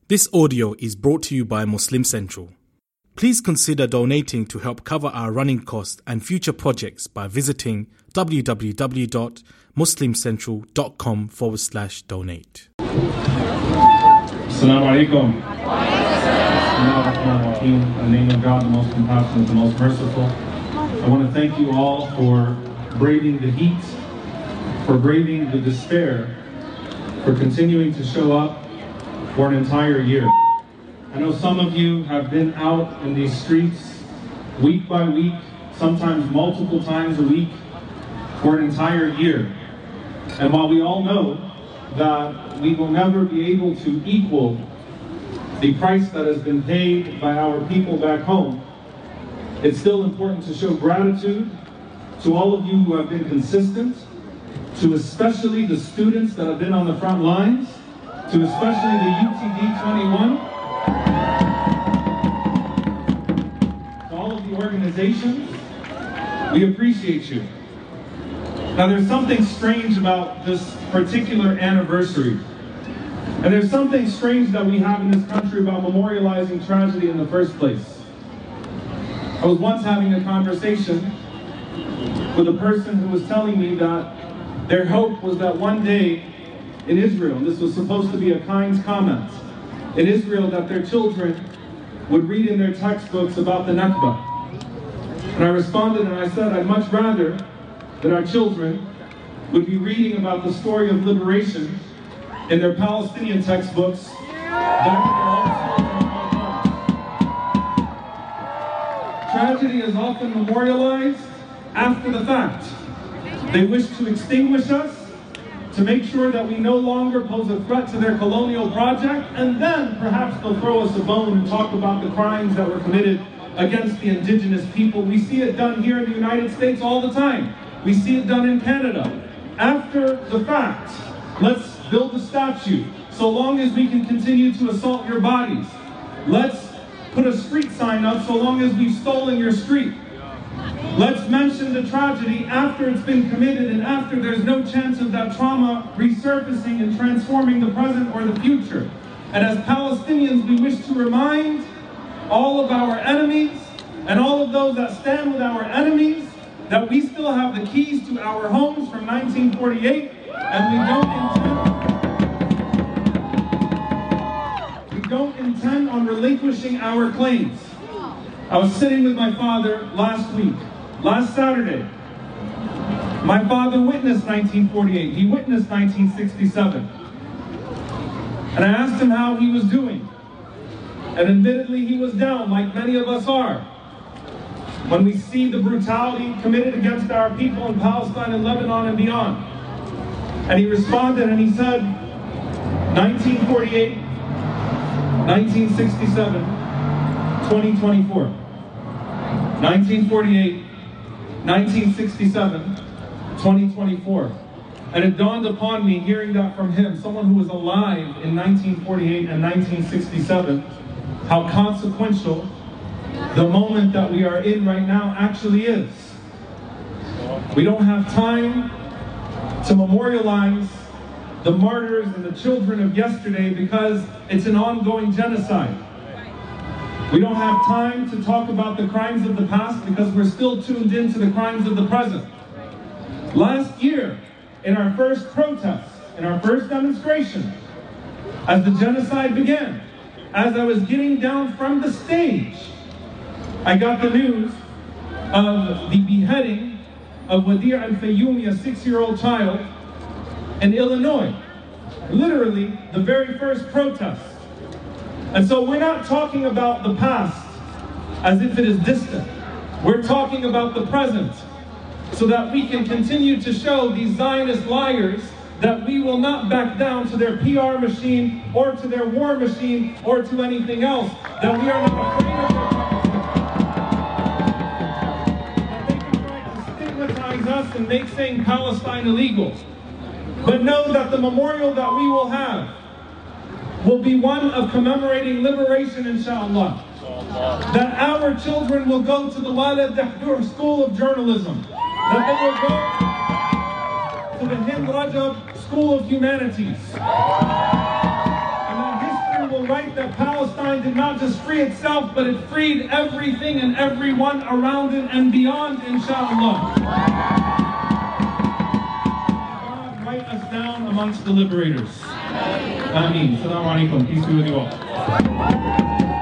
This audio is brought to you by Muslim Central. Please consider donating to help cover our running costs and future projects by visiting www.muslimcentral.com/donate. Assalamu alaikum. In the name of God, the most compassionate, the most merciful. I want to thank you all for braving the heat, for braving the despair, for continuing to show up for an entire year. I know some of you have been out in these streets week by week, sometimes multiple times a week, for an entire year. And while we all know that we will never be able to equal the price that has been paid by our people back home, it's still important to show gratitude to all of you who have been consistent, to especially the students that have been on the front lines, to especially the UTD 21, to all of the organizations. We appreciate you. Now there's something strange about this particular anniversary. And there's something strange that we have in this country about memorializing tragedy in the first place. I was once having a conversation with a person who was telling me that their hope was that one day in Israel, and this was supposed to be a kind comment, in Israel that their children would read in their textbooks about the Nakba. And I responded and I said, I'd much rather that our children would be reading about the story of liberation in their Palestinian textbooks back in their own schools. Tragedy is often memorialized after the fact. They wish to extinguish us, to make sure that we no longer pose a threat to their colonial project, and then perhaps they'll throw us a bone and talk about the crimes that were committed against the indigenous people. We see it done here in the United States all the time. We see it done in Canada. After the fact, let's build a statue, so long as we can continue to assault your bodies. Let's put a street sign up so long as we've stolen your street. Let's mention the tragedy after it's been committed and after there's no chance of that trauma resurfacing and transforming the present or the future. And as Palestinians, we wish to remind all of our enemies and all of those that stand with our enemies that we still have the keys to our homes from 1948, and we don't intend on relinquishing our claims. I was sitting with my father last Saturday. My father witnessed 1948. He witnessed 1967. And I asked him how he was doing. And admittedly, he was down, like many of us are, when we see the brutality committed against our people in Palestine and Lebanon and beyond. And he responded and he said, 1948, 1967, 2024. 1948, 1967, 2024. And it dawned upon me, hearing that from him, someone who was alive in 1948 and 1967, how consequential the moment that we are in right now actually is. We don't have time to memorialize the martyrs and the children of yesterday because it's an ongoing genocide. We don't have time to talk about the crimes of the past because we're still tuned into the crimes of the present. Last year, in our first protest, in our first demonstration, as the genocide began, as I was getting down from the stage, I got the news of the beheading of Wadir al-Fayoumi, a 6-year-old child, in Illinois. Literally, the very first protest. And so we're not talking about the past as if it is distant. We're talking about the present so that we can continue to show these Zionist liars that we will not back down to their PR machine or to their war machine or to anything else, that we are not afraid of their stigmatize us and make saying Palestine illegal. But know that the memorial that we will have will be one of commemorating liberation, inshallah. That our children will go to the Walid Dahdur School of Journalism. That they will go to the Hind Rajab School of Humanities. And that history will historical right that Palestine did not just free itself, but it freed everything and everyone around it and beyond, inshallah. God, write us down amongst the liberators. Ameen. Assalamu alaikum. Peace be with you all.